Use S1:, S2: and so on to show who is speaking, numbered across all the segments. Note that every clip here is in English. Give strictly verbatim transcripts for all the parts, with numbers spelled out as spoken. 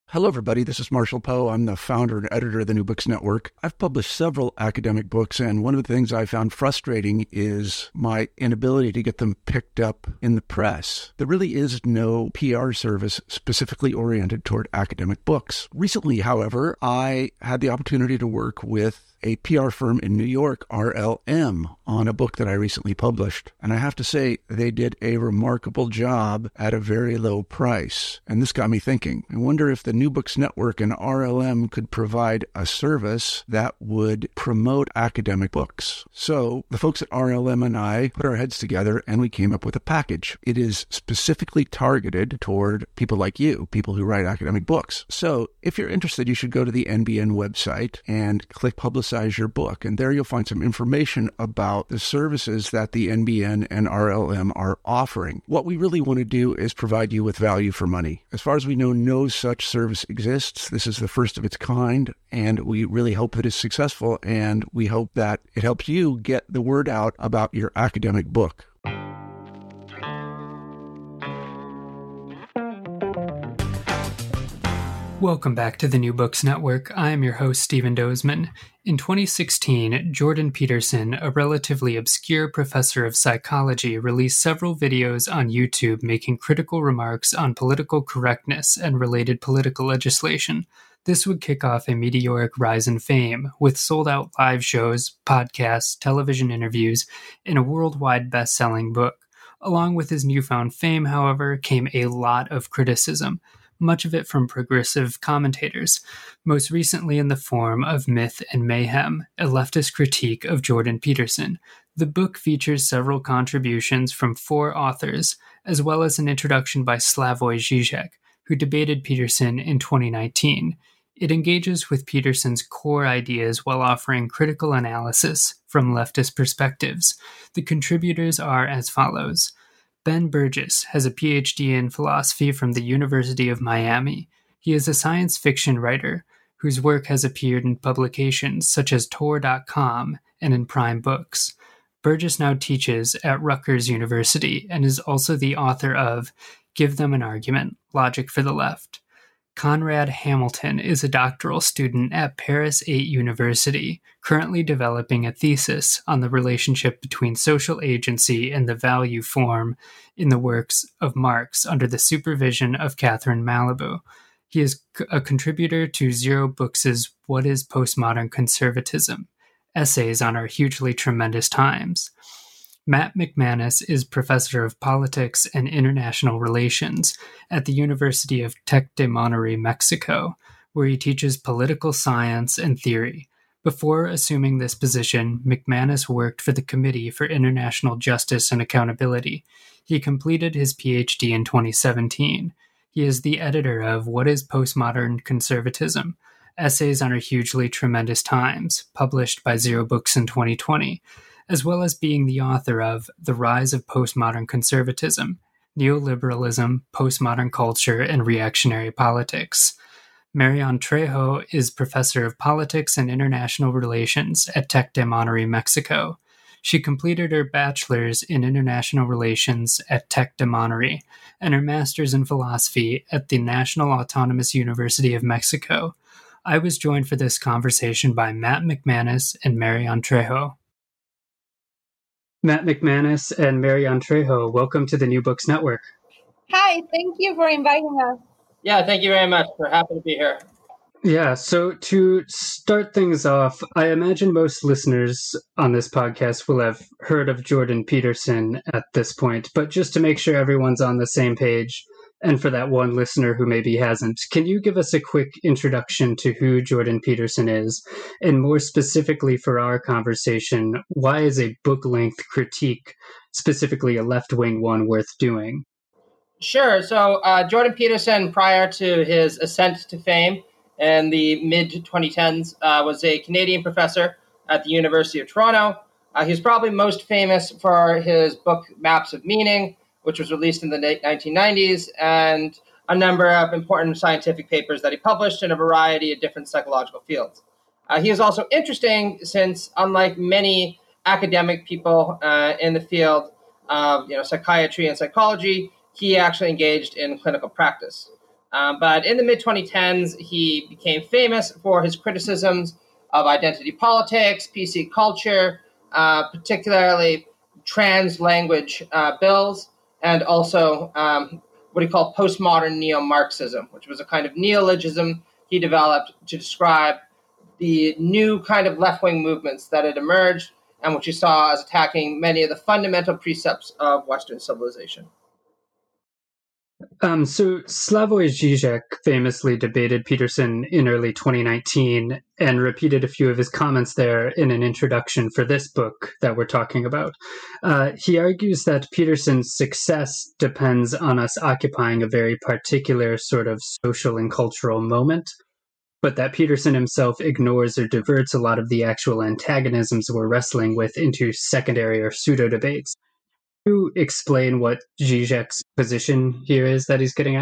S1: Hello, everybody. This is Marshall Poe. I'm the founder and editor of the New Books Network. I've published several academic books, and one of the things I found frustrating is my inability to get them picked up in the press. There really is no P R service specifically oriented toward academic books. Recently, however, I had the opportunity to work with a P R firm in New York, R L M, on a book that I recently published. And I have to say, they did a remarkable job at a very low price. And this got me thinking. I wonder if the New Books Network and R L M could provide a service that would promote academic books. So the folks at R L M and I put our heads together and we came up with a package. It is specifically targeted toward people like you, people who write academic books. So if you're interested, you should go to the N B N website and click Publicize your book. And there you'll find some information about the services that the N B N and R L M are offering. What we really want to do is provide you with value for money. As far as we know, no such service exists. This is the first of its kind, and we really hope that it's successful, and we hope that it helps you get the word out about your academic book.
S2: Welcome back to the New Books Network. I am your host, Stephen Dozeman. In twenty sixteen, Jordan Peterson, a relatively obscure professor of psychology, released several videos on YouTube making critical remarks on political correctness and related political legislation. This would kick off a meteoric rise in fame, with sold-out live shows, podcasts, television interviews, and a worldwide best-selling book. Along with his newfound fame, however, came a lot of criticism, much of it from progressive commentators, most recently in the form of Myth and Mayhem, a leftist critique of Jordan Peterson. The book features several contributions from four authors, as well as an introduction by Slavoj Žižek, who debated Peterson in twenty nineteen. It engages with Peterson's core ideas while offering critical analysis from leftist perspectives. The contributors are as follows. Ben Burgis has a P H D in philosophy from the University of Miami. He is a science fiction writer whose work has appeared in publications such as Tor dot com and in Prime Books. Burgis now teaches at Rutgers University and is also the author of Give Them an Argument, Logic for the Left. Conrad Hamilton is a doctoral student at Paris eight University, currently developing a thesis on the relationship between social agency and the value form in the works of Marx under the supervision of Catherine Malabou. He is a contributor to Zero Books' What is Postmodern Conservatism? Essays on Our Hugely Tremendous Times. Matt McManus is professor of politics and international relations at the University of Tec de Monterrey, Mexico, where he teaches political science and theory. Before assuming this position, McManus worked for the Committee for International Justice and Accountability. He completed his P H D in twenty seventeen. He is the editor of What is Postmodern Conservatism? Essays on Our Hugely Tremendous Times, published by Zero Books in twenty twenty. As well as being the author of The Rise of Postmodern Conservatism, Neoliberalism, Postmodern Culture, and Reactionary Politics. Marian Trejo is professor of politics and international relations at Tec de Monterrey, Mexico. She completed her bachelor's in international relations at Tec de Monterrey and her master's in philosophy at the National Autonomous University of Mexico. I was joined for this conversation by Matt McManus and Marian Trejo. Matt McManus and Marian Trejo, welcome to the New Books Network.
S3: Hi, thank you for inviting us.
S4: Yeah, thank you very much. We're happy to be here.
S2: Yeah, so to start things off, I imagine most listeners on this podcast will have heard of Jordan Peterson at this point, but just to make sure everyone's on the same page, and for that one listener who maybe hasn't, can you give us a quick introduction to who Jordan Peterson is? And more specifically for our conversation, why is a book-length critique, specifically a left-wing one, worth doing?
S4: Sure. So uh, Jordan Peterson, prior to his ascent to fame in the mid twenty tens, uh, was a Canadian professor at the University of Toronto. Uh, he's probably most famous for his book Maps of Meaning, which was released in the nineteen nineties, and a number of important scientific papers that he published in a variety of different psychological fields. Uh, he is also interesting since, unlike many academic people uh, in the field of you know, psychiatry and psychology, he actually engaged in clinical practice. Um, but in the mid twenty tens, he became famous for his criticisms of identity politics, P C culture, uh, particularly trans language uh, bills, and also um, what he called postmodern neo-Marxism, which was a kind of neologism he developed to describe the new kind of left-wing movements that had emerged and which he saw as attacking many of the fundamental precepts of Western civilization.
S2: Um, so Slavoj Žižek famously debated Peterson in early twenty nineteen and repeated a few of his comments there in an introduction for this book that we're talking about. Uh, he argues that Peterson's success depends on us occupying a very particular sort of social and cultural moment, but that Peterson himself ignores or diverts a lot of the actual antagonisms we're wrestling with into secondary or pseudo-debates. Can you explain what Zizek's position here is that he's getting at?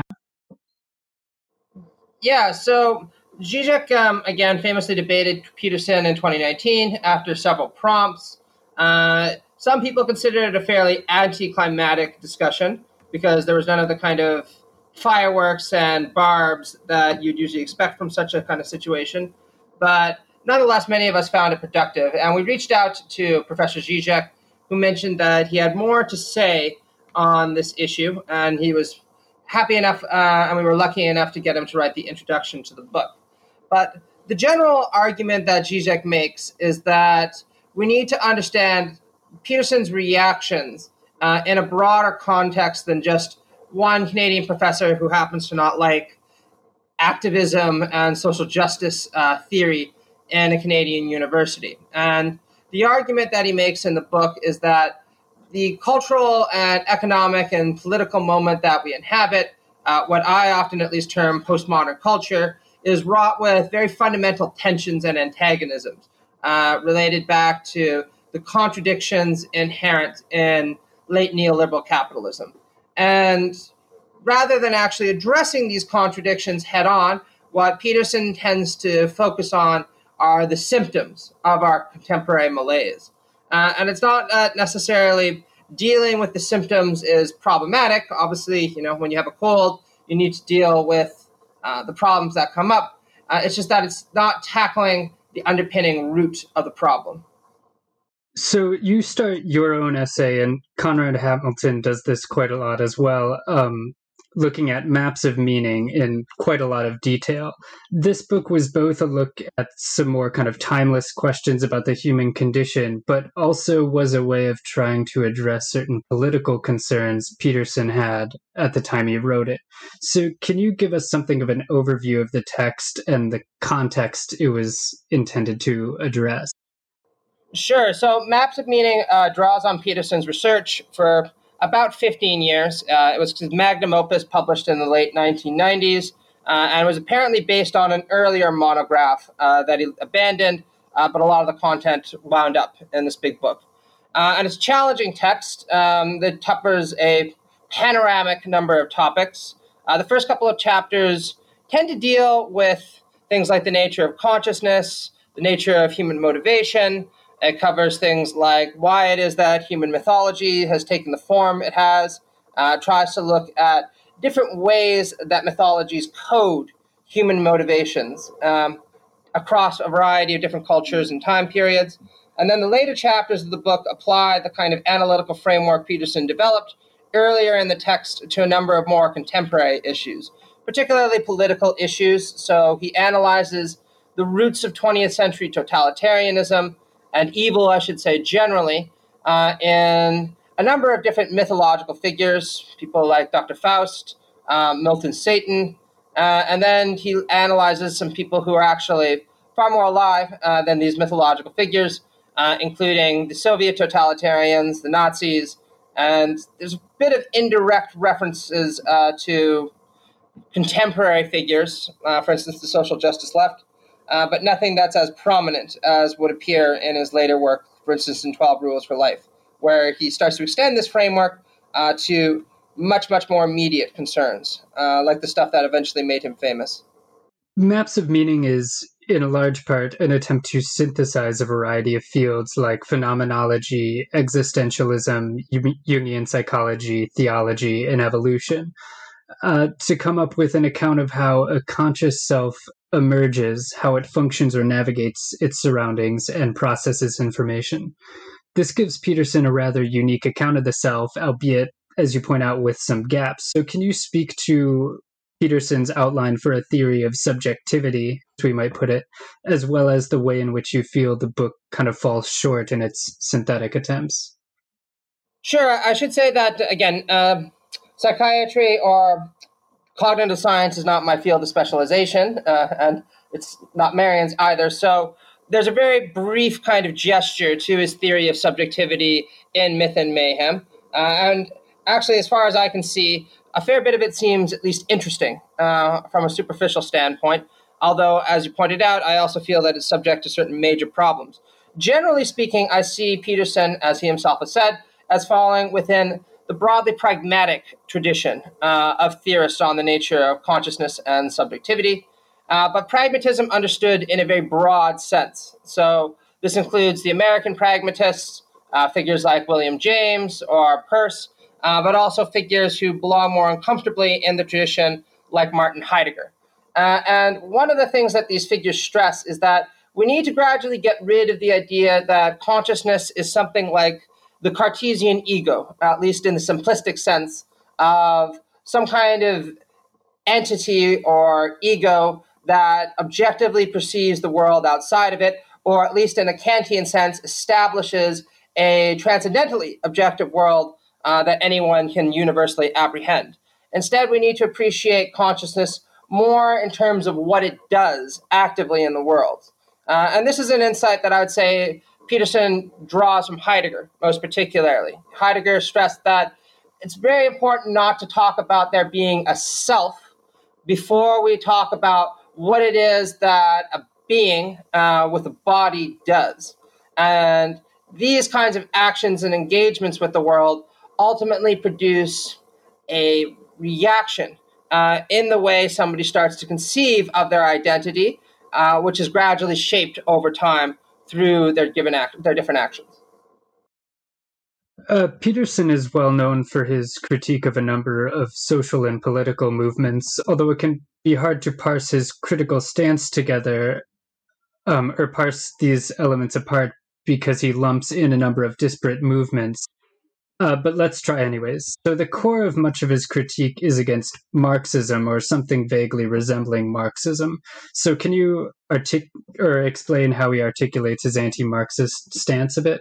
S4: Yeah, so Zizek, um, again, famously debated Peterson in twenty nineteen after several prompts. Uh, some people consider it a fairly anticlimactic discussion because there was none of the kind of fireworks and barbs that you'd usually expect from such a kind of situation. But nonetheless, many of us found it productive. And we reached out to Professor Zizek, who mentioned that he had more to say on this issue, and he was happy enough, uh, and we were lucky enough to get him to write the introduction to the book. But the general argument that Zizek makes is that we need to understand Peterson's reactions uh, in a broader context than just one Canadian professor who happens to not like activism and social justice uh, theory in a Canadian university. And the argument that he makes in the book is that the cultural and economic and political moment that we inhabit, uh, what I often at least term postmodern culture, is wrought with very fundamental tensions and antagonisms uh, related back to the contradictions inherent in late neoliberal capitalism. And rather than actually addressing these contradictions head on, what Peterson tends to focus on are the symptoms of our contemporary malaise. Uh, and it's not uh, necessarily dealing with the symptoms is problematic. Obviously, you know, when you have a cold, you need to deal with uh, the problems that come up. Uh, it's just that it's not tackling the underpinning root of the problem.
S2: So you start your own essay, and Conrad Hamilton does this quite a lot as well, um, looking at maps of meaning in quite a lot of detail. This book was both a look at some more kind of timeless questions about the human condition, but also was a way of trying to address certain political concerns Peterson had at the time he wrote it. So can you give us something of an overview of the text and the context it was intended to address?
S4: Sure. So Maps of Meaning uh, draws on Peterson's research for about fifteen years. Uh, it was his magnum opus published in the late nineteen nineties, uh, and was apparently based on an earlier monograph uh, that he abandoned, uh, but a lot of the content wound up in this big book. Uh, and it's a challenging text um, that covers a panoramic number of topics. Uh, the first couple of chapters tend to deal with things like the nature of consciousness, the nature of human motivation. It covers things like why it is that human mythology has taken the form it has, uh, tries to look at different ways that mythologies code human motivations um, across a variety of different cultures and time periods. And then the later chapters of the book apply the kind of analytical framework Peterson developed earlier in the text to a number of more contemporary issues, particularly political issues. So he analyzes the roots of twentieth century totalitarianism and evil, I should say, generally, uh, in a number of different mythological figures, people like Doctor Faust, um, Milton Satan, uh, and then he analyzes some people who are actually far more alive uh, than these mythological figures, uh, including the Soviet totalitarians, the Nazis, and there's a bit of indirect references uh, to contemporary figures, uh, for instance, the social justice left, Uh, but nothing that's as prominent as would appear in his later work, for instance, in twelve Rules for Life, where he starts to extend this framework uh, to much, much more immediate concerns, uh, like the stuff that eventually made him famous.
S2: Maps of Meaning is, in a large part, an attempt to synthesize a variety of fields like phenomenology, existentialism, Jungian psychology, theology, and evolution. uh, to come up with an account of how a conscious self emerges, how it functions or navigates its surroundings and processes information. This gives Peterson a rather unique account of the self, albeit, as you point out, with some gaps. So can you speak to Peterson's outline for a theory of subjectivity, as we might put it, as well as the way in which you feel the book kind of falls short in its synthetic attempts?
S4: Sure. I should say that, again, uh, psychiatry or cognitive science is not my field of specialization, uh, and it's not Marion's either. So there's a very brief kind of gesture to his theory of subjectivity in Myth and Mayhem. Uh, and actually, as far as I can see, a fair bit of it seems at least interesting uh, from a superficial standpoint. Although, as you pointed out, I also feel that it's subject to certain major problems. Generally speaking, I see Peterson, as he himself has said, as falling within the broadly pragmatic tradition uh, of theorists on the nature of consciousness and subjectivity, uh, but pragmatism understood in a very broad sense. So this includes the American pragmatists, uh, figures like William James or Peirce, uh, but also figures who belong more uncomfortably in the tradition like Martin Heidegger. Uh, and one of the things that these figures stress is that we need to gradually get rid of the idea that consciousness is something like the Cartesian ego, at least in the simplistic sense of some kind of entity or ego that objectively perceives the world outside of it, or at least in a Kantian sense, establishes a transcendentally objective world uh, that anyone can universally apprehend. Instead, we need to appreciate consciousness more in terms of what it does actively in the world. Uh, and this is an insight that I would say Peterson draws from Heidegger, most particularly. Heidegger stressed that it's very important not to talk about there being a self before we talk about what it is that a being uh, with a body does. And these kinds of actions and engagements with the world ultimately produce a reaction uh, in the way somebody starts to conceive of their identity, uh, which is gradually shaped over time through their given act, their different actions.
S2: Uh, Peterson is well known for his critique of a number of social and political movements, although it can be hard to parse his critical stance together, um, or parse these elements apart because he lumps in a number of disparate movements. Uh, but let's try anyways. So the core of much of his critique is against Marxism or something vaguely resembling Marxism. So can you artic- or explain how he articulates his anti-Marxist stance a bit?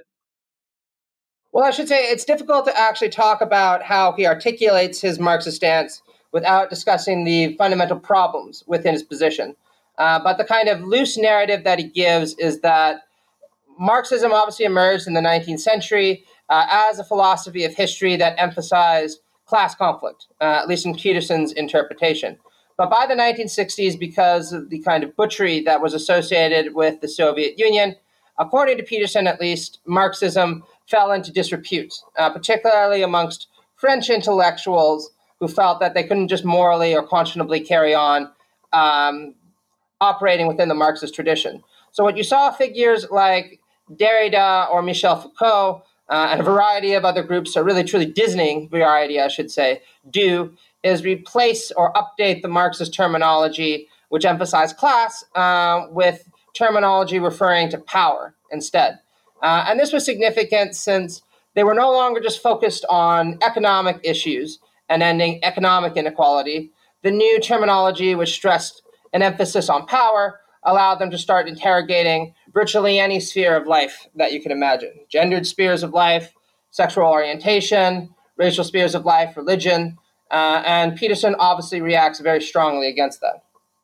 S4: Well, I should say it's difficult to actually talk about how he articulates his Marxist stance without discussing the fundamental problems within his position. Uh, but the kind of loose narrative that he gives is that Marxism obviously emerged in the nineteenth century uh, as a philosophy of history that emphasized class conflict, uh, at least in Peterson's interpretation. But by the nineteen sixties, because of the kind of butchery that was associated with the Soviet Union, according to Peterson at least, Marxism fell into disrepute, uh, particularly amongst French intellectuals who felt that they couldn't just morally or conscionably carry on um, operating within the Marxist tradition. So what you saw figures like Derrida or Michel Foucault uh, and a variety of other groups, a really truly dizzying variety, I should say, do is replace or update the Marxist terminology, which emphasized class, uh, with terminology referring to power instead. Uh, and this was significant since they were no longer just focused on economic issues and ending economic inequality. The new terminology, which stressed an emphasis on power, allowed them to start interrogating virtually any sphere of life that you can imagine. Gendered spheres of life, sexual orientation, racial spheres of life, religion, uh, and Peterson obviously reacts very strongly against that.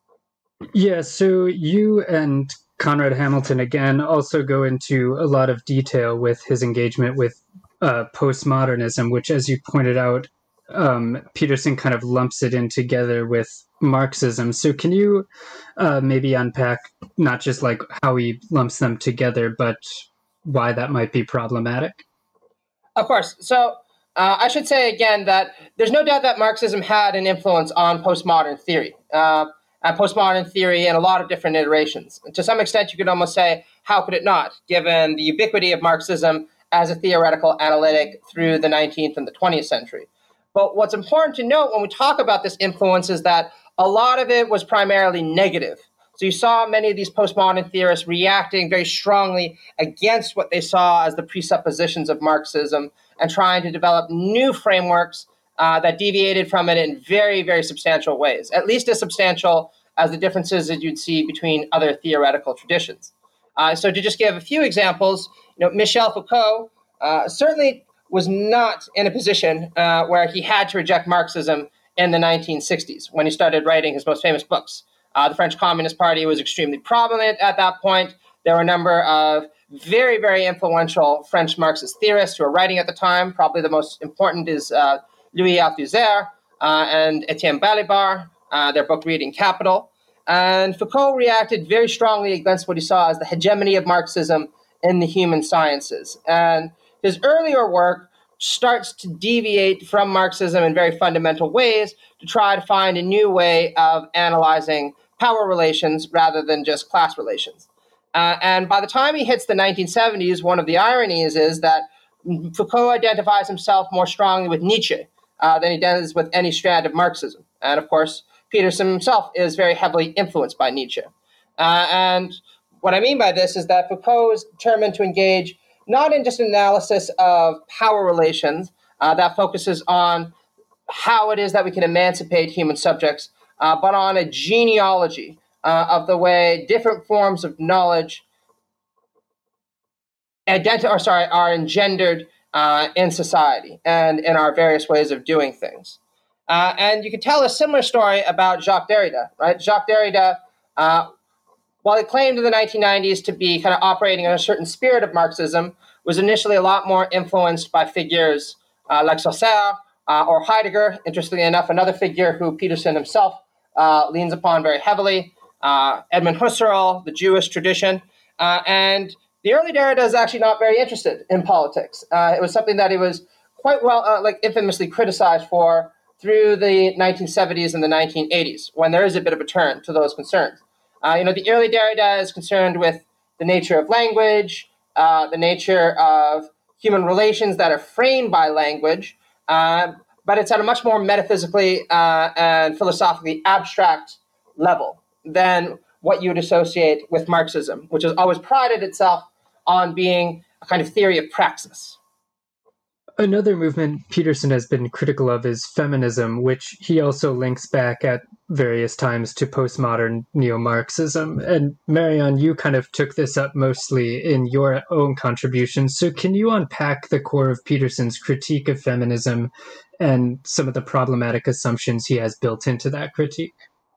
S2: Yeah, so you and Conrad Hamilton, again, also go into a lot of detail with his engagement with uh, postmodernism, which, as you pointed out, um, Peterson kind of lumps it in together with Marxism. So can you uh, maybe unpack not just like how he lumps them together, but why that might be problematic?
S4: Of course. So uh, I should say again that there's no doubt that Marxism had an influence on postmodern theory. Uh, and postmodern theory in a lot of different iterations. And to some extent, you could almost say, how could it not, given the ubiquity of Marxism as a theoretical analytic through the nineteenth and the twentieth century? But what's important to note when we talk about this influence is that a lot of it was primarily negative. So you saw many of these postmodern theorists reacting very strongly against what they saw as the presuppositions of Marxism and trying to develop new frameworks uh, that deviated from it in very, very substantial ways, at least as substantial as the differences that you'd see between other theoretical traditions. Uh, so to just give a few examples, you know, Michel Foucault uh, certainly was not in a position uh, where he had to reject Marxism in the nineteen sixties when he started writing his most famous books. Uh, the French Communist Party was extremely prominent at that point. There were a number of very, very influential French Marxist theorists who were writing at the time. Probably the most important is uh, Louis Althusser uh, and Etienne Balibar, uh, their book Reading Capital. And Foucault reacted very strongly against what he saw as the hegemony of Marxism in the human sciences. And his earlier work starts to deviate from Marxism in very fundamental ways to try to find a new way of analyzing power relations rather than just class relations. Uh, and by the time he hits the nineteen seventies, one of the ironies is that Foucault identifies himself more strongly with Nietzsche uh, than he does with any strand of Marxism. And of course, Peterson himself is very heavily influenced by Nietzsche. Uh, and what I mean by this is that Foucault is determined to engage not in just an analysis of power relations uh, that focuses on how it is that we can emancipate human subjects, uh, but on a genealogy uh, of the way different forms of knowledge identi- or sorry, are engendered uh, in society and in our various ways of doing things. Uh, and you can tell a similar story about Jacques Derrida, right? Jacques Derrida, uh, while he claimed in the nineteen nineties to be kind of operating in a certain spirit of Marxism, was initially a lot more influenced by figures uh, like Saussure uh, or Heidegger. Interestingly enough, another figure who Peterson himself uh, leans upon very heavily, uh, Edmund Husserl, the Jewish tradition. Uh, and the early Derrida is actually not very interested in politics. Uh, it was something that he was quite well, uh, like infamously criticized for through the nineteen seventies and the nineteen eighties, when there is a bit of a turn to those concerns. Uh, you know, the early Derrida is concerned with the nature of language, uh, the nature of human relations that are framed by language, uh, but it's at a much more metaphysically uh, and philosophically abstract level than what you would associate with Marxism, which has always prided itself on being a kind of theory of praxis.
S2: Another movement Peterson has been critical of is feminism, which he also links back at various times to postmodern neo-Marxism. And Marianne, you kind of took this up mostly in your own contribution. So can you unpack the core of Peterson's critique of feminism and some of the problematic assumptions he has built into that critique?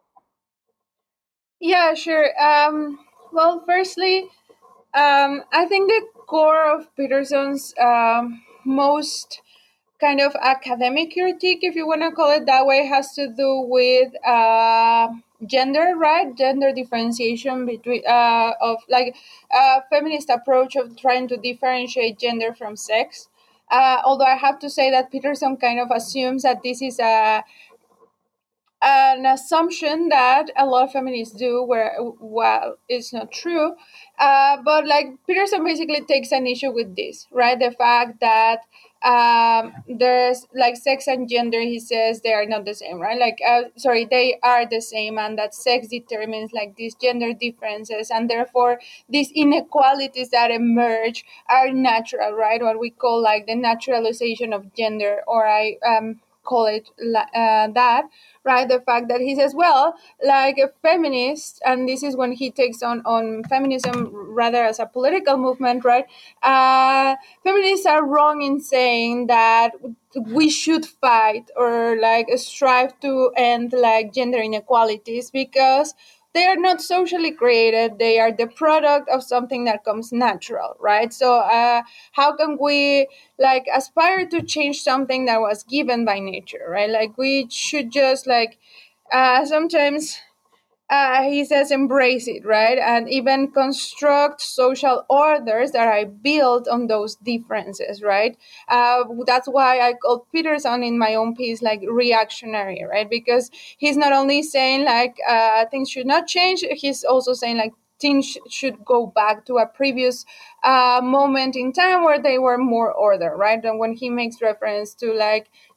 S3: Yeah, sure. Um, well, firstly, um, I think the core of Peterson's um, most kind of academic critique, if you want to call it that way, has to do with uh, gender, right? Gender differentiation between uh, of like a feminist approach of trying to differentiate gender from sex. Uh, although I have to say that Peterson kind of assumes that this is a an assumption that a lot of feminists do, where well, it's not true. Uh, but like Peterson basically takes an issue with this, right? The fact that um, there's like sex and gender, he says they are not the same, right? Like, uh, sorry, they are the same, and that sex determines like these gender differences, and therefore these inequalities that emerge are natural, right? What we call like the naturalization of gender, or I um, call it uh, that. Right, the fact that he says, well, like a feminist, and this is when he takes on, on feminism rather as a political movement, right? Uh, feminists are wrong in saying that we should fight or like strive to end like gender inequalities, because they are not socially created. They are the product of something that comes natural, right? So uh, how can we like aspire to change something that was given by nature, right? Like we should just like uh, sometimes uh, he says embrace it, right? And even construct social orders that are built on those differences, right? Uh, that's why I called Peterson in my own piece like reactionary, right? Because he's not only saying like uh, things should not change, he's also saying like things should go back to a previous uh, moment in time where they were more order, right? And when he makes reference to like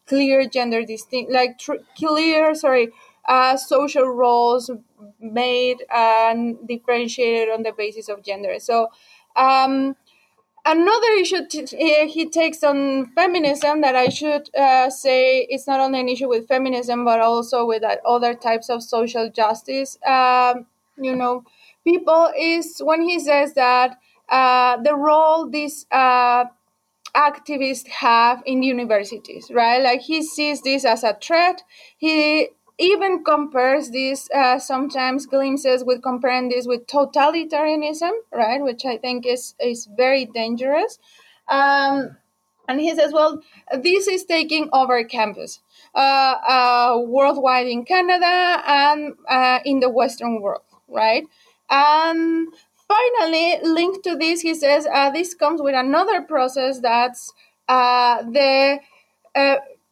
S3: clear gender distinct, like tr- clear, sorry, uh, social roles made and differentiated on the basis of gender. So um, another issue t- he takes on feminism that I should uh, say it's not only an issue with feminism, but also with uh, other types of social justice, um, you know, people, is when he says that uh, the role these uh, activists have in universities, right? Like he sees this as a threat. He even compares this uh, sometimes glimpses with comparing this with totalitarianism, right? Which I think is is very dangerous. Um, and he says, well, this is taking over campus uh, uh, worldwide in Canada and uh, in the Western world, right? And finally, linked to this, he says uh, this comes with another process that's uh, the uh,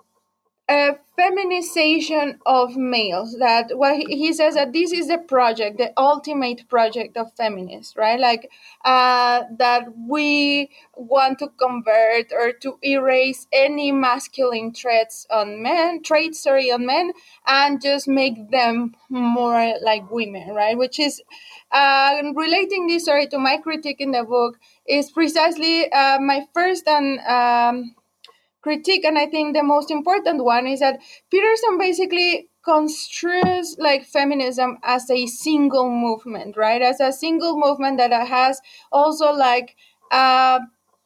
S3: a feminization of males. That well, he, he says that this is the project, the ultimate project of feminists, right? Like uh, that we want to convert or to erase any masculine traits on men, traits, sorry, on men, and just make them more like women, right? Which is uh, relating this, sorry, to my critique in the book is precisely uh, my first and um, critique, and I think the most important one is that Peterson basically construes like feminism as a single movement, right? As a single movement that has also like a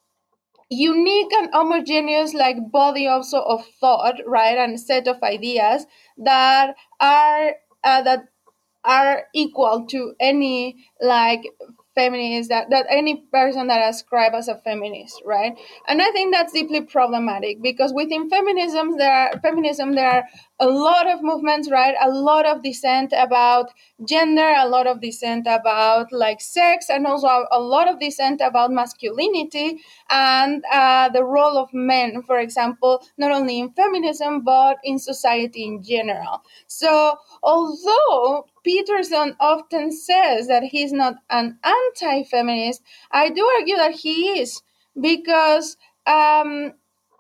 S3: unique and homogeneous like body also of thought, right, and set of ideas that are uh, that are equal to any like feminist that, that any person that ascribes as a feminist, right? And I think that's deeply problematic because within feminism there are feminism there are a lot of movements, right? A lot of dissent about gender, a lot of dissent about like sex, and also a, a lot of dissent about masculinity and uh, the role of men, for example, not only in feminism but in society in general. So although Peterson often says that he's not an anti-feminist, I do argue that he is, because um,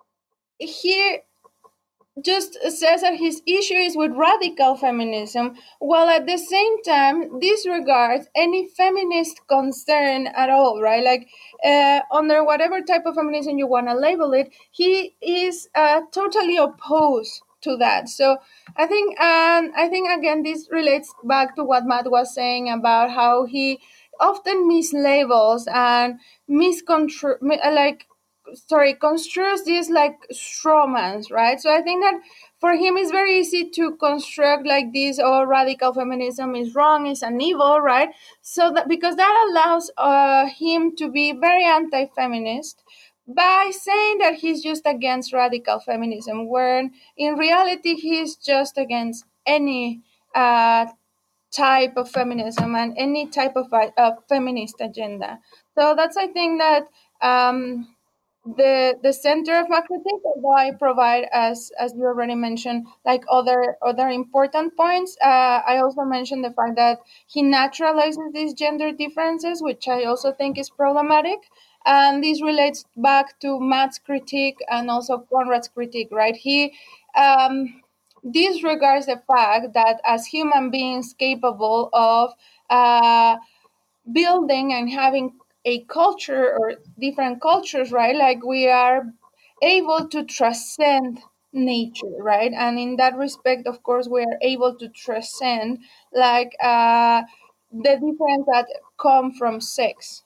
S3: he just says that his issue is with radical feminism, while at the same time disregards any feminist concern at all, right? Like uh, under whatever type of feminism you want to label it, he is uh, totally opposed to that. So I think, um, I think again, this relates back to what Matt was saying about how he often mislabels and miscontr like sorry construes these like strawmans, right? So I think that for him it's very easy to construct like this, oh, radical feminism is wrong, is an evil, right? So that because that allows uh, him to be very anti-feminist by saying that he's just against radical feminism, when in reality he's just against any uh, type of feminism and any type of uh, feminist agenda. So that's, I think, that um, the the center of my critique, although I provide, as as you already mentioned, like other other important points. Uh, I also mentioned the fact that he naturalizes these gender differences, which I also think is problematic. And this relates back to Matt's critique and also Conrad's critique, right? He um, disregards the fact that as human beings capable of uh, building and having a culture or different cultures, right? Like we are able to transcend nature, right? And in that respect, of course, we are able to transcend like uh, the difference that come from sex.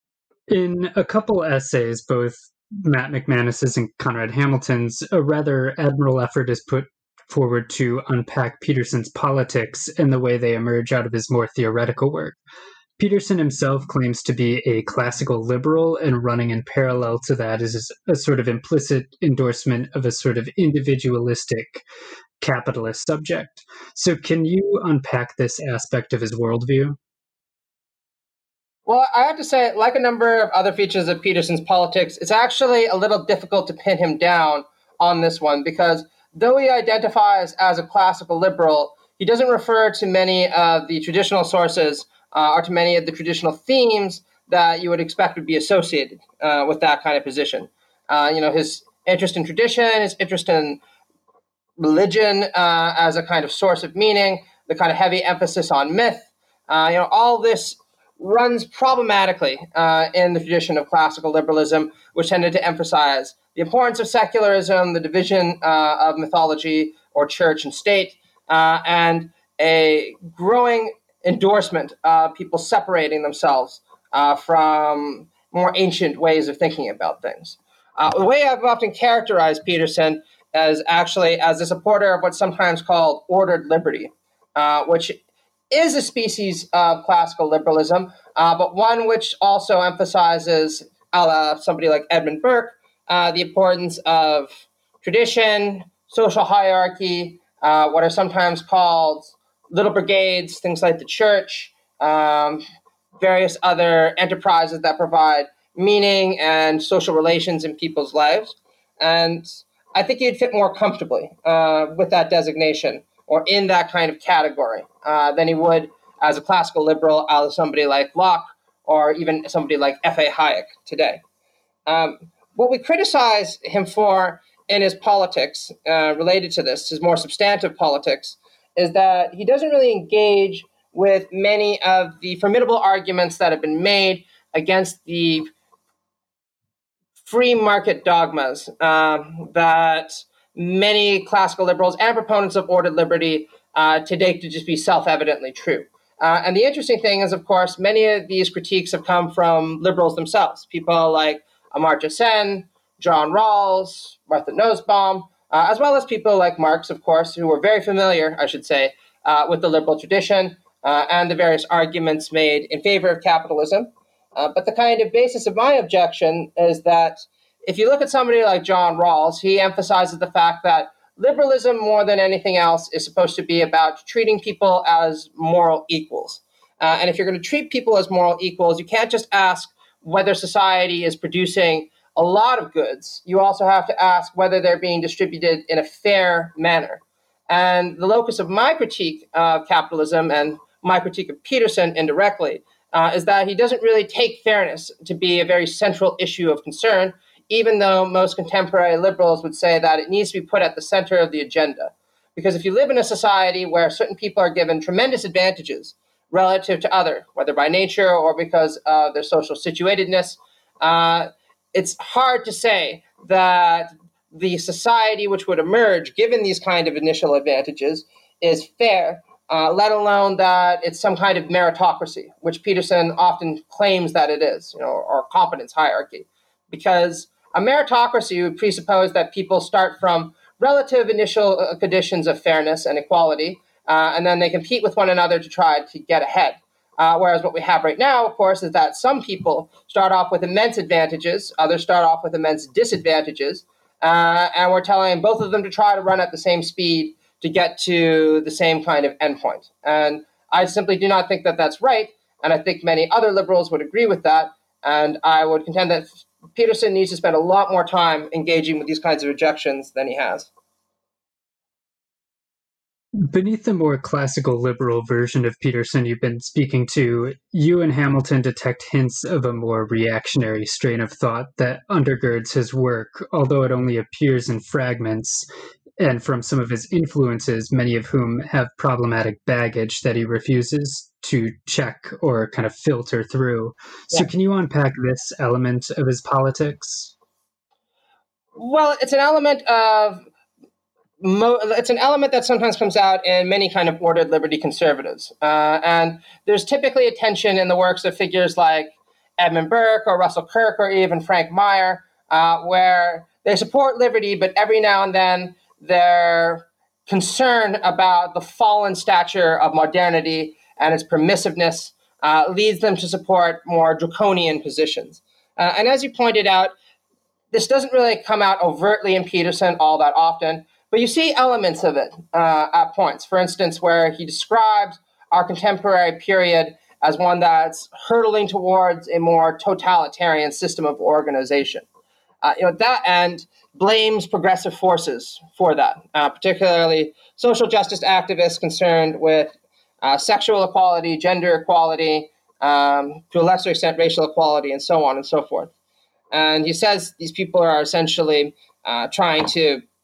S2: In a couple essays, both Matt McManus's and Conrad Hamilton's, a rather admirable effort is put forward to unpack Peterson's politics and the way they emerge out of his more theoretical work. Peterson himself claims to be a classical liberal, and running in parallel to that is a sort of implicit endorsement of a sort of individualistic capitalist subject. So can you unpack this aspect of his worldview?
S4: Well, I have to say, like a number of other features of Peterson's politics, it's actually a little difficult to pin him down on this one, because though he identifies as a classical liberal, he doesn't refer to many of the traditional sources uh, or to many of the traditional themes that you would expect would be associated uh, with that kind of position. Uh, you know, his interest in tradition, his interest in religion uh, as a kind of source of meaning, the kind of heavy emphasis on myth. Uh, you know, all this runs problematically uh, in the tradition of classical liberalism, which tended to emphasize the importance of secularism, the division uh, of mythology or church and state, uh, and a growing endorsement of people separating themselves uh, from more ancient ways of thinking about things. Uh, the way I've often characterized Peterson as actually as a supporter of what's sometimes called ordered liberty, uh, which is a species of classical liberalism, uh, but one which also emphasizes, a la somebody like Edmund Burke, uh, the importance of tradition, social hierarchy, uh, what are sometimes called little brigades, things like the church, um, various other enterprises that provide meaning and social relations in people's lives. And I think he'd fit more comfortably uh, with that designation or in that kind of category uh, than he would as a classical liberal, as somebody like Locke or even somebody like F A Hayek today. Um, what we criticize him for in his politics uh, related to this, his more substantive politics, is that he doesn't really engage with many of the formidable arguments that have been made against the free market dogmas uh, that many classical liberals and proponents of ordered liberty uh, today to just be self-evidently true. Uh, and the interesting thing is, of course, many of these critiques have come from liberals themselves, people like Amartya Sen, John Rawls, Martha Nussbaum, uh, as well as people like Marx, of course, who were very familiar, I should say, uh, with the liberal tradition uh, and the various arguments made in favor of capitalism. Uh, but the kind of basis of my objection is that if you look at somebody like John Rawls, he emphasizes the fact that liberalism, more than anything else, is supposed to be about treating people as moral equals. Uh, and if you're going to treat people as moral equals, you can't just ask whether society is producing a lot of goods. You also have to ask whether they're being distributed in a fair manner. And the locus of my critique of capitalism and my critique of Peterson indirectly uh, is that he doesn't really take fairness to be a very central issue of concern, even though most contemporary liberals would say that it needs to be put at the center of the agenda. Because if you live in a society where certain people are given tremendous advantages relative to other, whether by nature or because of their social situatedness, uh, it's hard to say that the society which would emerge, given these kind of initial advantages, is fair, uh, let alone that it's some kind of meritocracy, which Peterson often claims that it is, you know, or competence hierarchy. Because a meritocracy would presuppose that people start from relative initial uh, conditions of fairness and equality, uh, and then they compete with one another to try to get ahead. Uh, whereas what we have right now, of course, is that some people start off with immense advantages, others start off with immense disadvantages, uh, and we're telling both of them to try to run at the same speed to get to the same kind of endpoint. And I simply do not think that that's right, and I think many other liberals would agree with that, and I would contend that Peterson needs to spend a lot more time engaging with these kinds of objections than he has.
S2: Beneath the more classical liberal version of Peterson you've been speaking to, you and Hamilton detect hints of a more reactionary strain of thought that undergirds his work, although it only appears in fragments, and from some of his influences, many of whom have problematic baggage that he refuses to check or kind of filter through. So yeah. Can you unpack this element of his politics?
S4: Well, it's an element of Mo- it's an element that sometimes comes out in many kind of ordered liberty conservatives. Uh, and there's typically a tension in the works of figures like Edmund Burke or Russell Kirk or even Frank Meyer, uh, where they support liberty, but every now and then they're concerned about the fallen stature of modernity and its permissiveness uh, leads them to support more draconian positions. Uh, and as you pointed out, this doesn't really come out overtly in Peterson all that often, but you see elements of it uh, at points. For instance, where he describes our contemporary period as one that's hurtling towards a more totalitarian system of organization. Uh, you know, that and blames progressive forces for that, uh, particularly social justice activists concerned with uh, sexual equality, gender equality, um, to a lesser extent, racial equality, and so on and so forth. And he says these people are essentially uh, trying to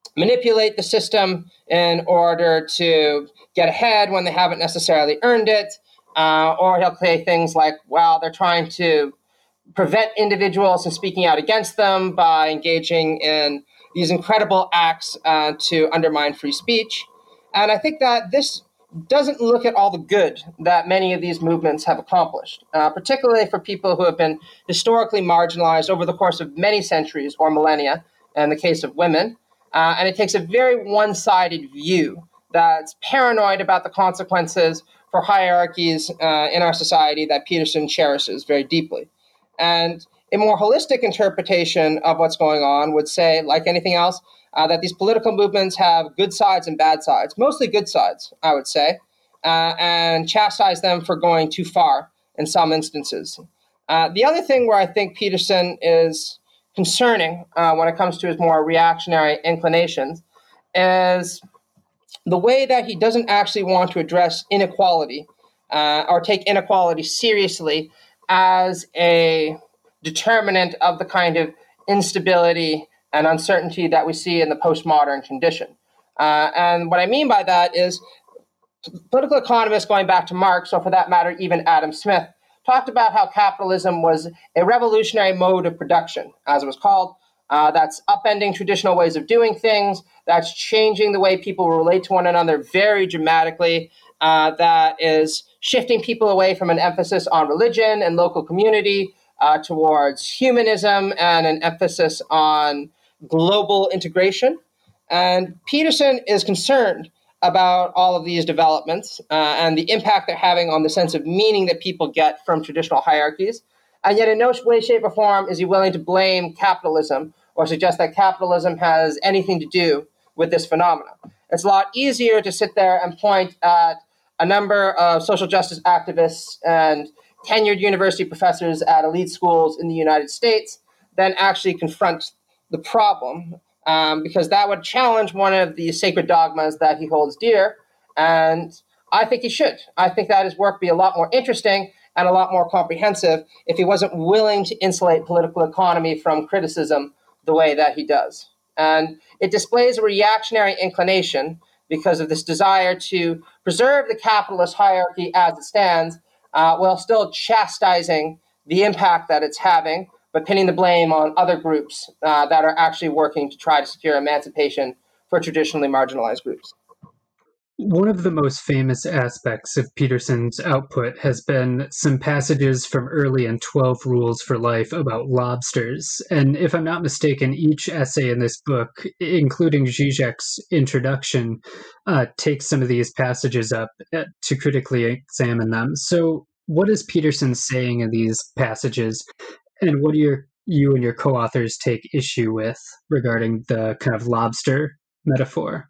S4: manipulate the system in order to get ahead when they haven't necessarily earned it. Uh, or he'll say things like, well, they're trying to prevent individuals from speaking out against them by engaging in these incredible acts uh, to undermine free speech. And I think that this doesn't look at all the good that many of these movements have accomplished, uh, particularly for people who have been historically marginalized over the course of many centuries or millennia, in the case of women. Uh, and it takes a very one-sided view that's paranoid about the consequences for hierarchies uh, in our society that Peterson cherishes very deeply. And a more holistic interpretation of what's going on would say, like anything else, uh, that these political movements have good sides and bad sides, mostly good sides, I would say, uh, and chastise them for going too far in some instances. Uh, the other thing where I think Peterson is concerning uh, when it comes to his more reactionary inclinations is the way that he doesn't actually want to address inequality uh, or take inequality seriously as a determinant of the kind of instability and uncertainty that we see in the postmodern condition. Uh, and what I mean by that is political economists going back to Marx, or for that matter, even Adam Smith, talked about how capitalism was a revolutionary mode of production, as it was called. Uh, that's upending traditional ways of doing things. That's changing the way people relate to one another very dramatically. Uh, that is shifting people away from an emphasis on religion and local community uh, towards humanism and an emphasis on global integration. And Peterson is concerned about all of these developments uh, and the impact they're having on the sense of meaning that people get from traditional hierarchies. And yet in no way, shape, or form is he willing to blame capitalism or suggest that capitalism has anything to do with this phenomenon. It's a lot easier to sit there and point at a number of social justice activists and tenured university professors at elite schools in the United States than actually confront the problem, um, because that would challenge one of the sacred dogmas that he holds dear. And I think he should. I think that his work would be a lot more interesting and a lot more comprehensive if he wasn't willing to insulate political economy from criticism the way that he does. And it displays a reactionary inclination because of this desire to preserve the capitalist hierarchy as it stands, uh, while still chastising the impact that it's having, but pinning the blame on other groups uh, that are actually working to try to secure emancipation for traditionally marginalized groups.
S2: One of the most famous aspects of Peterson's output has been some passages from early in twelve Rules for Life about lobsters. And if I'm not mistaken, each essay in this book, including Zizek's introduction, uh, takes some of these passages up to critically examine them. So what is Peterson saying in these passages, and what do your, you and your co-authors take issue with regarding the kind of lobster metaphor?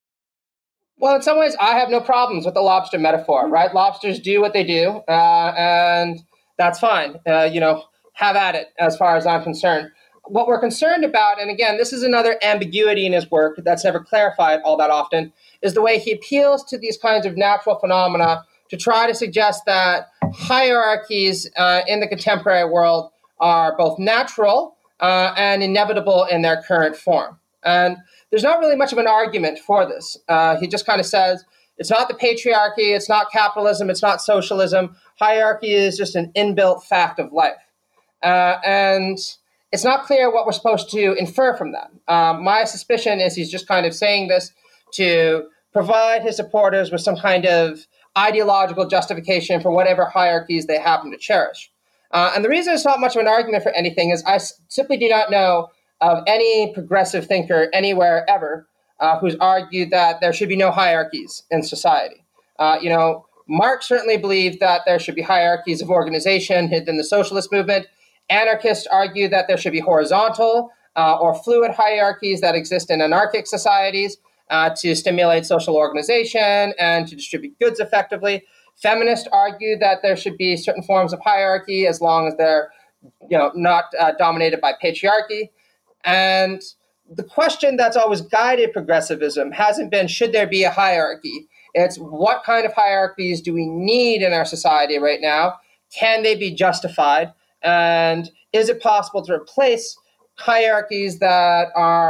S4: Well, in some ways, I have no problems with the lobster metaphor, right? Lobsters do what they do, uh, and that's fine. Uh, you know, have at it as far as I'm concerned. What we're concerned about, and again, this is another ambiguity in his work that's never clarified all that often, is the way he appeals to these kinds of natural phenomena to try to suggest that hierarchies uh, in the contemporary world are both natural uh, and inevitable in their current form. And there's not really much of an argument for this. Uh, he just kind of says, it's not the patriarchy, it's not capitalism, it's not socialism. Hierarchy is just an inbuilt fact of life. Uh, and it's not clear what we're supposed to infer from that. Um, my suspicion is he's just kind of saying this to provide his supporters with some kind of ideological justification for whatever hierarchies they happen to cherish. Uh, and the reason it's not much of an argument for anything is I s- simply do not know of any progressive thinker anywhere ever uh, who's argued that there should be no hierarchies in society. Uh, you know, Marx certainly believed that there should be hierarchies of organization within the socialist movement. Anarchists argue that there should be horizontal uh, or fluid hierarchies that exist in anarchic societies uh, to stimulate social organization and to distribute goods effectively. Feminists argue that there should be certain forms of hierarchy as long as they're, you know, not uh, dominated by patriarchy. And the question that's always guided progressivism hasn't been, should there be a hierarchy? It's what kind of hierarchies do we need in our society right now? Can they be justified? And is it possible to replace hierarchies that are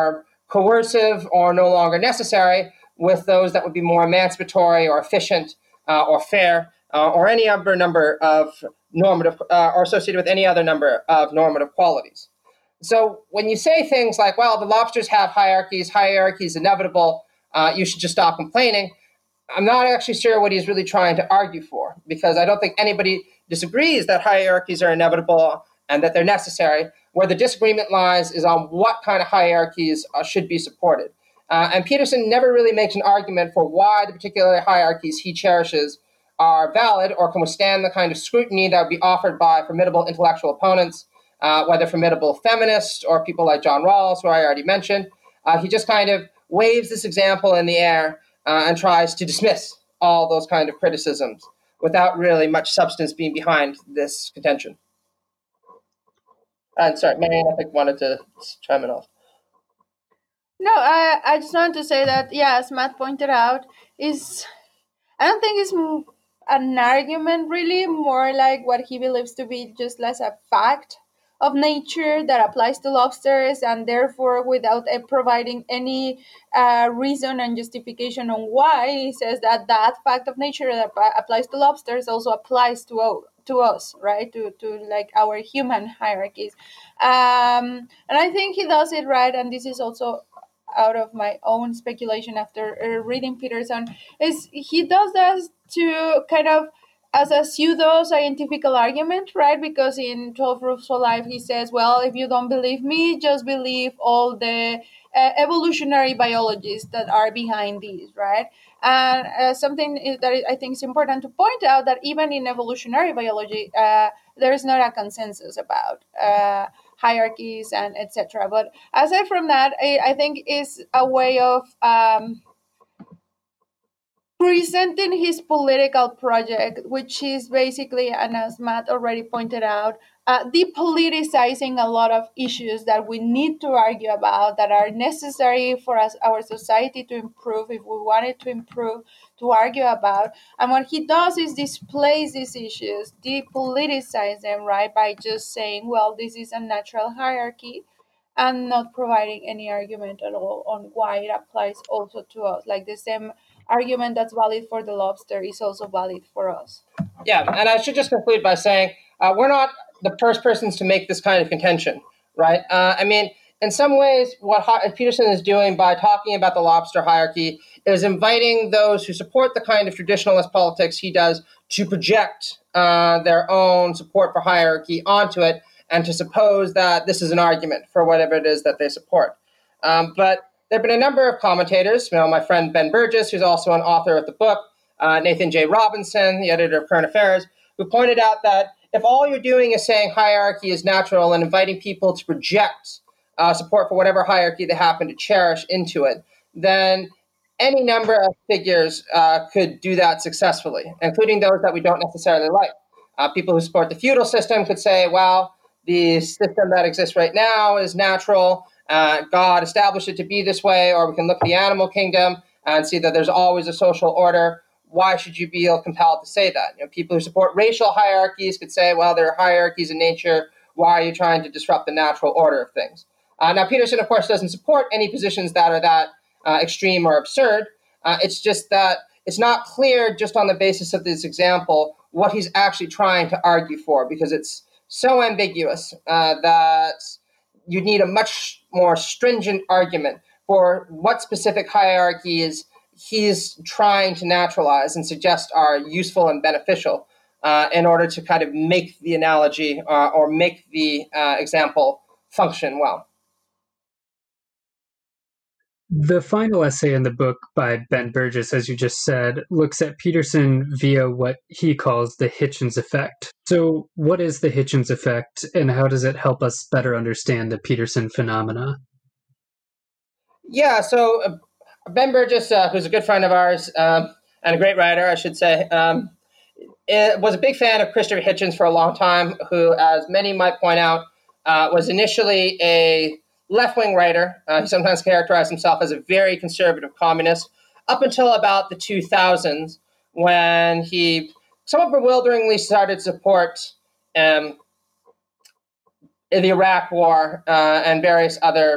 S4: coercive or no longer necessary, with those that would be more emancipatory or efficient uh, or fair, uh, or any other number of normative, uh, or associated with any other number of normative qualities. So when you say things like, well, the lobsters have hierarchies, hierarchy is inevitable, uh, you should just stop complaining, I'm not actually sure what he's really trying to argue for, because I don't think anybody disagrees that hierarchies are inevitable and that they're necessary. Where the disagreement lies is on what kind of hierarchies uh, should be supported. Uh, and Peterson never really makes an argument for why the particular hierarchies he cherishes are valid or can withstand the kind of scrutiny that would be offered by formidable intellectual opponents, uh, whether formidable feminists or people like John Rawls, who I already mentioned. Uh, he just kind of waves this example in the air uh, and tries to dismiss all those kind of criticisms without really much substance being behind this contention. And sorry, Marianne, I think wanted to chime in off.
S3: No, I, I just wanted to say that, yeah, as Matt pointed out, is I don't think it's an argument really, more like what he believes to be just less a fact of nature that applies to lobsters, and therefore without uh, providing any uh, reason and justification on why he says that that fact of nature that applies to lobsters also applies to to us, right? To to like our human hierarchies. Um, and I think he does it right, and this is also out of my own speculation after uh, reading Peterson, is he does that to kind of as a pseudo-scientific argument, right? Because in twelve Rules for Life, he says, well, if you don't believe me, just believe all the uh, evolutionary biologists that are behind these, right? And uh, something is, that I think is important to point out, that even in evolutionary biology, uh, there is not a consensus about uh, hierarchies and et cetera. But aside from that, I, I think is a way of um, presenting his political project, which is basically, and as Matt already pointed out, uh, depoliticizing a lot of issues that we need to argue about, that are necessary for us, our society to improve, if we want it to improve, to argue about. And what he does is displace these issues, depoliticize them, right, by just saying, well, this is a natural hierarchy, and not providing any argument at all on why it applies also to us. Like the same argument that's valid for the lobster is also valid for us.
S4: Yeah, and I should just conclude by saying uh, we're not the first persons to make this kind of contention, right? Uh, I mean, in some ways, what Peterson is doing by talking about the lobster hierarchy is inviting those who support the kind of traditionalist politics he does to project uh, their own support for hierarchy onto it, and to suppose that this is an argument for whatever it is that they support. Um, but there have been a number of commentators, you know, my friend Ben Burgess, who's also an author of the book, uh, Nathan J. Robinson, the editor of Current Affairs, who pointed out that if all you're doing is saying hierarchy is natural and inviting people to project uh, support for whatever hierarchy they happen to cherish into it, then any number of figures uh, could do that successfully, including those that we don't necessarily like. Uh, people who support the feudal system could say, well, the system that exists right now is natural. Uh, God established it to be this way. Or we can look at the animal kingdom and see that there's always a social order. Why should you feel compelled to say that? You know, people who support racial hierarchies could say, well, there are hierarchies in nature. Why are you trying to disrupt the natural order of things? Uh, now, Peterson, of course, doesn't support any positions that are that uh, extreme or absurd. Uh, it's just that it's not clear, just on the basis of this example, what he's actually trying to argue for, because it's so ambiguous uh, that you need a much more stringent argument for what specific hierarchies he's trying to naturalize and suggest are useful and beneficial uh, in order to kind of make the analogy uh, or make the uh, example function well.
S2: The final essay in the book by Ben Burgess, as you just said, looks at Peterson via what he calls the Hitchens effect. So what is the Hitchens effect, and how does it help us better understand the Peterson phenomena?
S4: Yeah, so uh, Ben Burgess, uh, who's a good friend of ours um, and a great writer, I should say, um, it was a big fan of Christopher Hitchens for a long time, who, as many might point out, uh, was initially a left-wing writer. Uh, he sometimes characterized himself as a very conservative communist, up until about the two thousands, when he somewhat bewilderingly started to support um, the Iraq War uh, and various other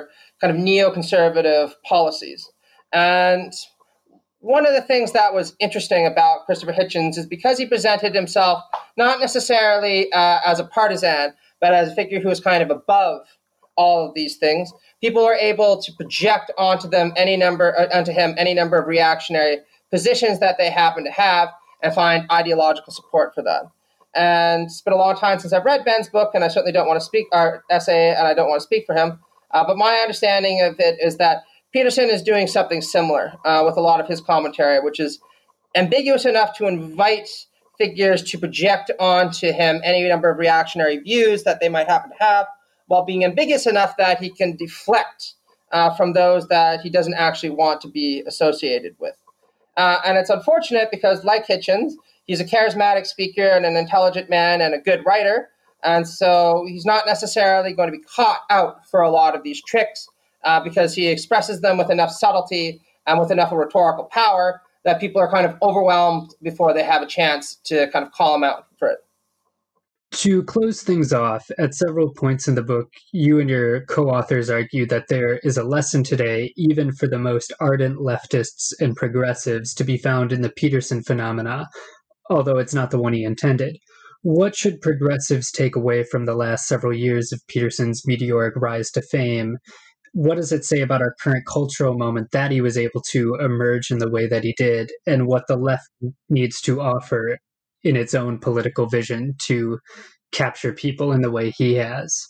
S4: kind of neoconservative policies. And one of the things that was interesting about Christopher Hitchens is because he presented himself not necessarily uh, as a partisan, but as a figure who was kind of above all of these things, people were able to project onto them any number, uh, onto him any number of reactionary positions that they happen to have and find ideological support for that. And it's been a long time since I've read Ben's book, and I certainly don't want to speak our essay, and I don't want to speak for him. Uh, but my understanding of it is that Peterson is doing something similar uh, with a lot of his commentary, which is ambiguous enough to invite figures to project onto him any number of reactionary views that they might happen to have, while being ambiguous enough that he can deflect uh, from those that he doesn't actually want to be associated with. Uh, and it's unfortunate because, like Hitchens, he's a charismatic speaker and an intelligent man and a good writer. And so he's not necessarily going to be caught out for a lot of these tricks uh, because he expresses them with enough subtlety and with enough rhetorical power that people are kind of overwhelmed before they have a chance to kind of call him out for it.
S2: To close things off, at several points in the book, you and your co-authors argue that there is a lesson today, even for the most ardent leftists and progressives, to be found in the Peterson phenomena, although it's not the one he intended. What should progressives take away from the last several years of Peterson's meteoric rise to fame? What does it say about our current cultural moment that he was able to emerge in the way that he did, and what the left needs to offer in its own political vision to capture people in the way he has?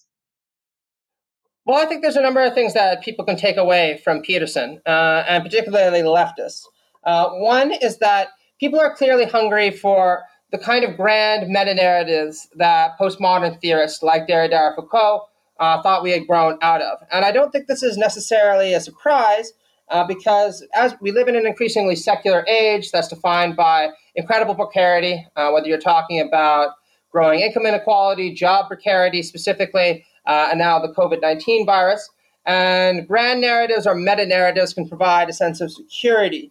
S4: Well, I think there's a number of things that people can take away from Peterson, uh, and particularly leftists. Uh, one is that people are clearly hungry for the kind of grand meta-narratives that postmodern theorists like Derrida or Foucault uh, thought we had grown out of. And I don't think this is necessarily a surprise, Uh, because as we live in an increasingly secular age that's defined by incredible precarity, uh, whether you're talking about growing income inequality, job precarity specifically, uh, and now the COVID nineteen virus, and grand narratives or meta-narratives can provide a sense of security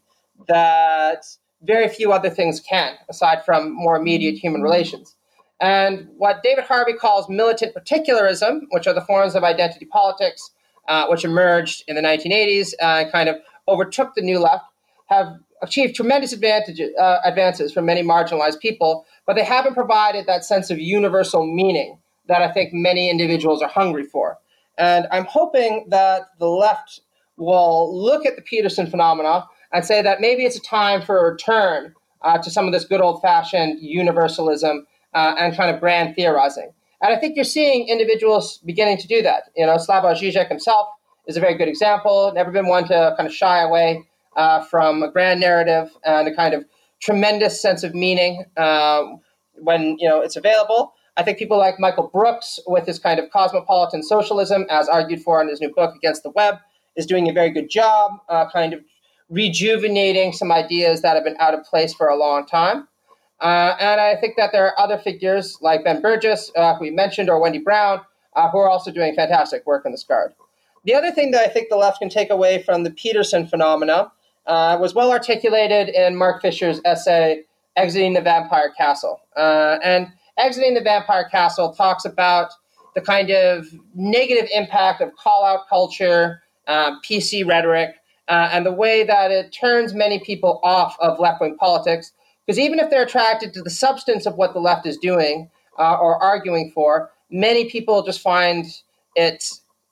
S4: that very few other things can, aside from more immediate human relations. And what David Harvey calls militant particularism, which are the forms of identity politics, Uh, which emerged in the nineteen eighties and uh, kind of overtook the New Left, have achieved tremendous advantages, uh, advances for many marginalized people, but they haven't provided that sense of universal meaning that I think many individuals are hungry for. And I'm hoping that the left will look at the Peterson phenomena and say that maybe it's a time for a return uh, to some of this good old-fashioned universalism uh, and kind of grand theorizing. And I think you're seeing individuals beginning to do that. You know, Slavoj Žižek himself is a very good example. Never been one to kind of shy away uh, from a grand narrative and a kind of tremendous sense of meaning um, when, you know, it's available. I think people like Michael Brooks, with his kind of cosmopolitan socialism, as argued for in his new book, Against the Web, is doing a very good job uh, kind of rejuvenating some ideas that have been out of place for a long time. Uh, and I think that there are other figures like Ben Burgess, uh, who we mentioned, or Wendy Brown, uh, who are also doing fantastic work in this regard. The other thing that I think the left can take away from the Peterson phenomena uh, was well articulated in Mark Fisher's essay, Exiting the Vampire Castle. Uh, and Exiting the Vampire Castle talks about the kind of negative impact of call-out culture, uh, P C rhetoric, uh, and the way that it turns many people off of left-wing politics. Because even if they're attracted to the substance of what the left is doing uh, or arguing for, many people just find it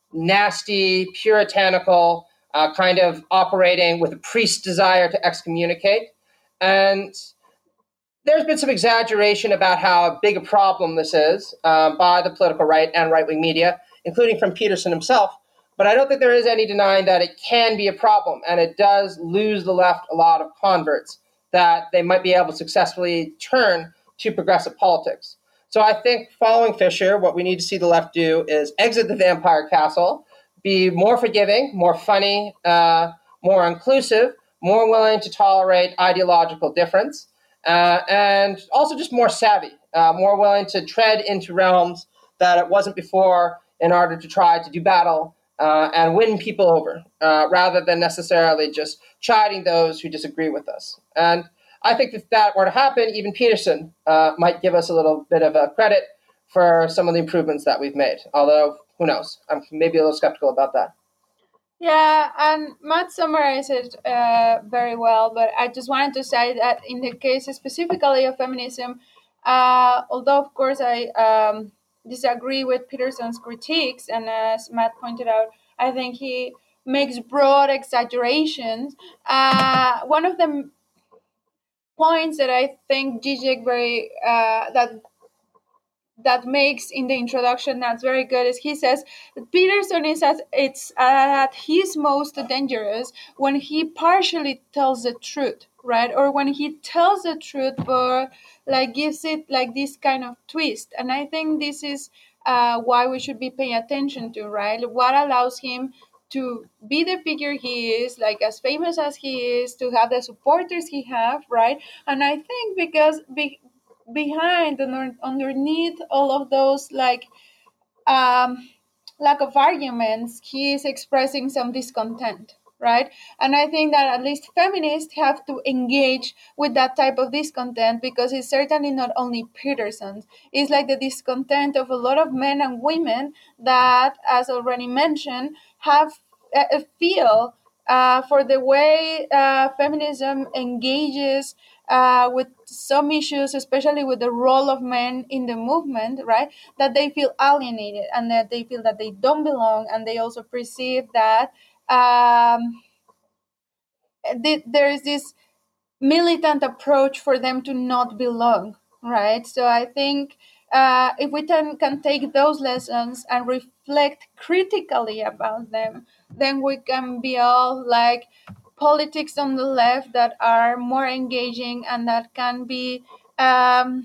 S4: nasty, puritanical, uh, kind of operating with a priest's desire to excommunicate. And there's been some exaggeration about how big a problem this is uh, by the political right and right-wing media, including from Peterson himself. But I don't think there is any denying that it can be a problem, and it does lose the left a lot of converts that they might be able to successfully turn to progressive politics. So I think, following Fisher, what we need to see the left do is exit the vampire castle, be more forgiving, more funny, uh, more inclusive, more willing to tolerate ideological difference, uh, and also just more savvy, uh, more willing to tread into realms that it wasn't before in order to try to do battle Uh, and win people over, uh, rather than necessarily just chiding those who disagree with us. And I think if that were to happen, even Peterson uh, might give us a little bit of a credit for some of the improvements that we've made. Although, who knows? I'm maybe a little skeptical about that.
S3: Yeah, and Matt summarized it uh, very well, but I just wanted to say that in the case specifically of feminism, uh, although of course I um, disagree with Peterson's critiques, and as Matt pointed out, I think he makes broad exaggerations. Uh, one of the points that I think Zizek very uh, that that makes in the introduction that's very good is he says that Peterson is at it's at his most dangerous when he partially tells the truth, right? Or when he tells the truth but like gives it like this kind of twist. And I think this is uh, why we should be paying attention to, right? What allows him to be the figure he is, like as famous as he is, to have the supporters he have, right? And I think because be, behind under, underneath all of those like um, lack of arguments, he is expressing some discontent, right? And I think that at least feminists have to engage with that type of discontent because it's certainly not only Peterson's. It's like the discontent of a lot of men and women that, as already mentioned, have uh, feel uh, for the way uh, feminism engages uh, with some issues, especially with the role of men in the movement, right? That they feel alienated and that they feel that they don't belong, and they also perceive that um, th- there is this militant approach for them to not belong, right? So I think uh, if we can, can take those lessons and reflect critically about them, then we can build like politics on the left that are more engaging and that can be um,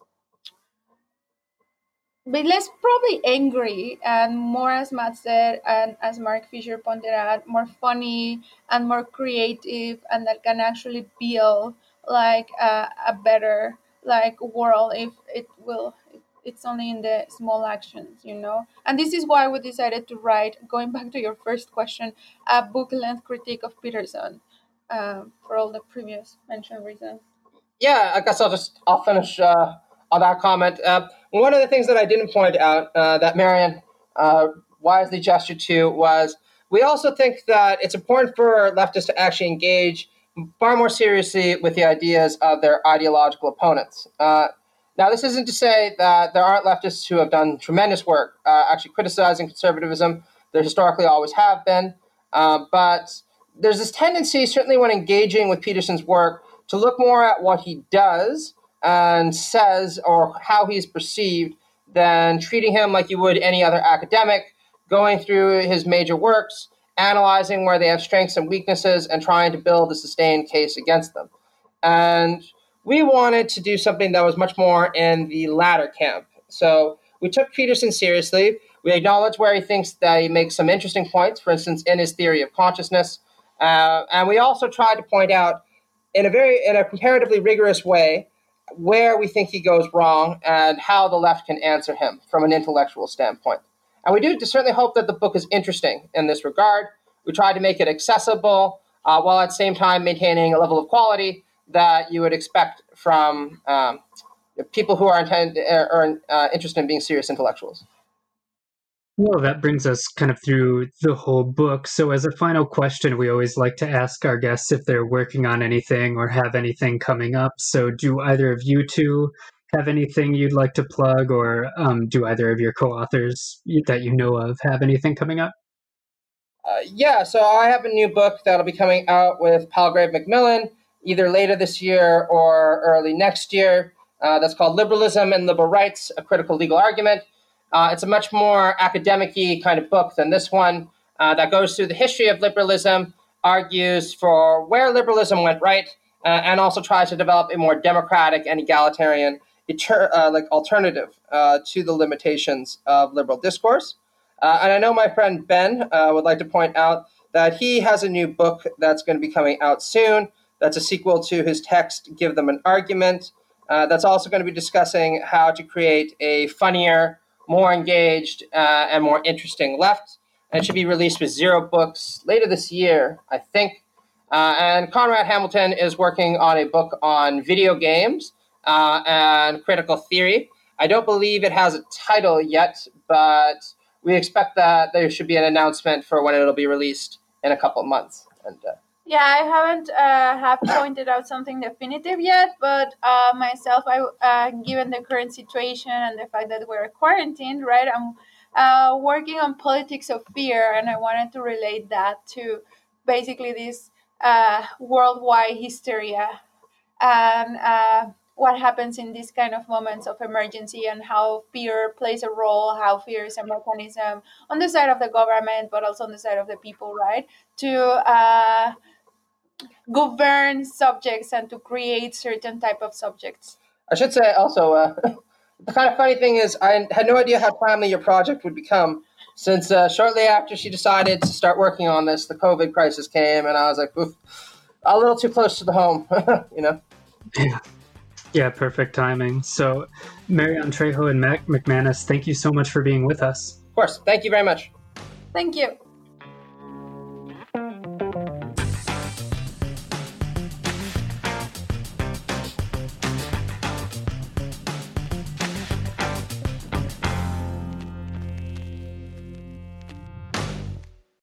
S3: be less probably angry and more, as Matt said and as Mark Fisher pointed out, more funny and more creative, and that can actually build like a, a better like world if it will it's only in the small actions, you know. And this is why we decided to write, going back to your first question, a book length critique of Peterson, um, for all the previous mentioned reasons.
S4: Yeah, I guess I'll just I'll finish uh, on that comment. Uh, one of the things that I didn't point out uh, that Marion uh, wisely gestured to was we also think that it's important for leftists to actually engage far more seriously with the ideas of their ideological opponents. Uh, now, this isn't to say that there aren't leftists who have done tremendous work uh, actually criticizing conservatism. There historically always have been, uh, but there's this tendency, certainly when engaging with Peterson's work, to look more at what he does and says or how he's perceived than treating him like you would any other academic, going through his major works, analyzing where they have strengths and weaknesses, and trying to build a sustained case against them. And we wanted to do something that was much more in the latter camp. So we took Peterson seriously. We acknowledge where he thinks that he makes some interesting points, for instance, in his theory of consciousness. Uh, and we also tried to point out in a very, in a comparatively rigorous way, where we think he goes wrong and how the left can answer him from an intellectual standpoint. And we do certainly hope that the book is interesting in this regard. We tried to make it accessible uh, while at the same time maintaining a level of quality that you would expect from um, people who are, intend, are uh, interested in being serious intellectuals.
S2: Well, that brings us kind of through the whole book. So as a final question, we always like to ask our guests if they're working on anything or have anything coming up. So do either of you two have anything you'd like to plug, or um, do either of your co-authors that you know of have anything coming up?
S4: Uh, yeah, so I have a new book that'll be coming out with Palgrave Macmillan either later this year or early next year. Uh, that's called Liberalism and Liberal Rights, A Critical Legal Argument. Uh, it's a much more academic-y kind of book than this one uh, that goes through the history of liberalism, argues for where liberalism went right, uh, and also tries to develop a more democratic and egalitarian eter- uh, like alternative uh, to the limitations of liberal discourse. Uh, and I know my friend Ben uh, would like to point out that he has a new book that's going to be coming out soon. That's a sequel to his text, Give Them an Argument. Uh, that's also going to be discussing how to create a funnier, more engaged, uh, and more interesting left. And it should be released with Zero Books later this year, I think. Uh, and Conrad Hamilton is working on a book on video games uh, and critical theory. I don't believe it has a title yet, but we expect that there should be an announcement for when it'll be released in a couple of months. And uh,
S3: yeah, I haven't uh, have pointed out something definitive yet, but uh, myself, I uh, given the current situation and the fact that we're quarantined, right? I'm uh, working on politics of fear, and I wanted to relate that to basically this uh, worldwide hysteria and uh, what happens in these kind of moments of emergency and how fear plays a role, how fear is a mechanism on the side of the government, but also on the side of the people, right? To uh, govern subjects and to create certain type of subjects.
S4: I should say also, uh, the kind of funny thing is I had no idea how timely your project would become, since uh, shortly after she decided to start working on this, the COVID crisis came, and I was like, oof, a little too close to the home, you know?
S2: Yeah. Yeah, perfect timing. So, Marianne Trejo and Mac McManus, thank you so much for being with us.
S4: Of course. Thank you very much.
S3: Thank you.